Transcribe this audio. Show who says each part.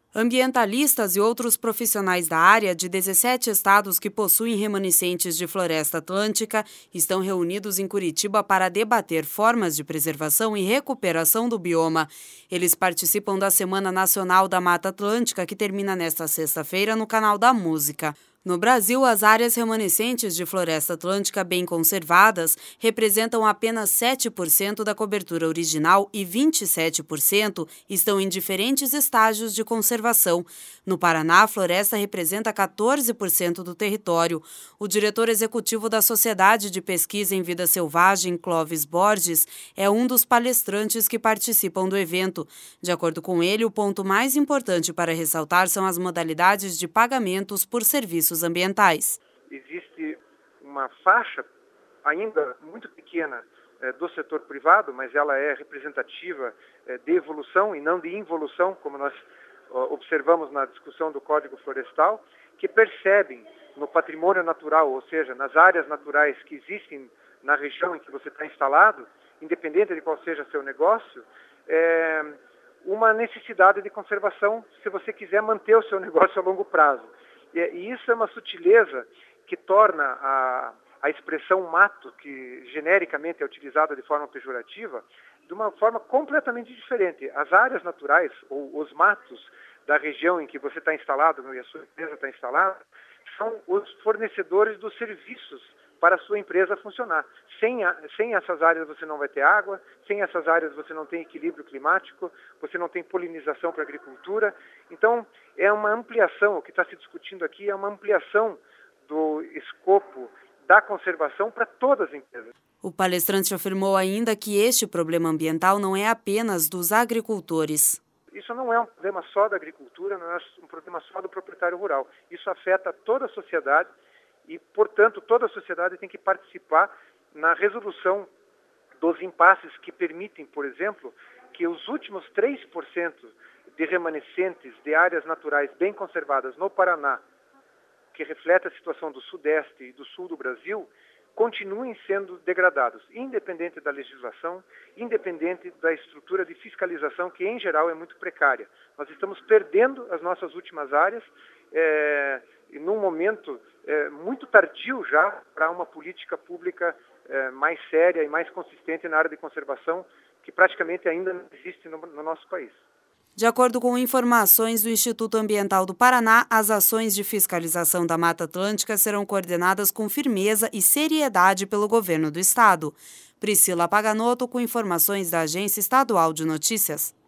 Speaker 1: Ambientalistas e outros profissionais da área de 17 estados que possuem remanescentes de floresta atlântica estão reunidos em Curitiba para debater formas de preservação e recuperação do bioma. Eles participam da Semana Nacional da Mata Atlântica, que termina nesta sexta-feira no Canal da Música. No Brasil, as áreas remanescentes de floresta atlântica bem conservadas representam apenas 7% da cobertura original e 27% estão em diferentes estágios de conservação. No Paraná, a floresta representa 14% do território. O diretor executivo da Sociedade de Pesquisa em Vida Selvagem, Clóvis Borges, é um dos palestrantes que participam do evento. De acordo com ele, o ponto mais importante para ressaltar são as modalidades de pagamentos por serviços ambientais.
Speaker 2: Existe uma faixa ainda muito pequena do setor privado, mas ela é representativa de evolução e não de involução, como nós observamos na discussão do Código Florestal, que percebem no patrimônio natural, ou seja, nas áreas naturais que existem na região em que você está instalado, independente de qual seja seu negócio, uma necessidade de conservação se você quiser manter o seu negócio a longo prazo. E isso é uma sutileza que torna a expressão mato, que genericamente é utilizada de forma pejorativa, de uma forma completamente diferente. As áreas naturais, ou os matos da região em que você está instalado e a sua empresa está instalada, são os fornecedores dos serviços para a sua empresa funcionar. Sem essas áreas você não vai ter água, sem essas áreas você não tem equilíbrio climático, você não tem polinização para a agricultura. Então, é uma ampliação, o que está se discutindo aqui é uma ampliação do escopo da conservação para todas as empresas.
Speaker 1: O palestrante afirmou ainda que este problema ambiental não é apenas dos agricultores.
Speaker 2: Isso não é um problema só da agricultura, não é um problema só do proprietário rural. Isso afeta toda a sociedade e, portanto, toda a sociedade tem que participar na resolução dos impasses que permitem, por exemplo, que os últimos 3% de remanescentes de áreas naturais bem conservadas no Paraná, que reflete a situação do Sudeste e do Sul do Brasil, continuem sendo degradados, independente da legislação, independente da estrutura de fiscalização, que em geral é muito precária. Nós estamos perdendo as nossas últimas áreas num momento muito tardio já para uma política pública mais séria e mais consistente na área de conservação, que praticamente ainda não existe no nosso país.
Speaker 1: De acordo com informações do Instituto Ambiental do Paraná, as ações de fiscalização da Mata Atlântica serão coordenadas com firmeza e seriedade pelo governo do estado. Priscila Paganoto, com informações da Agência Estadual de Notícias.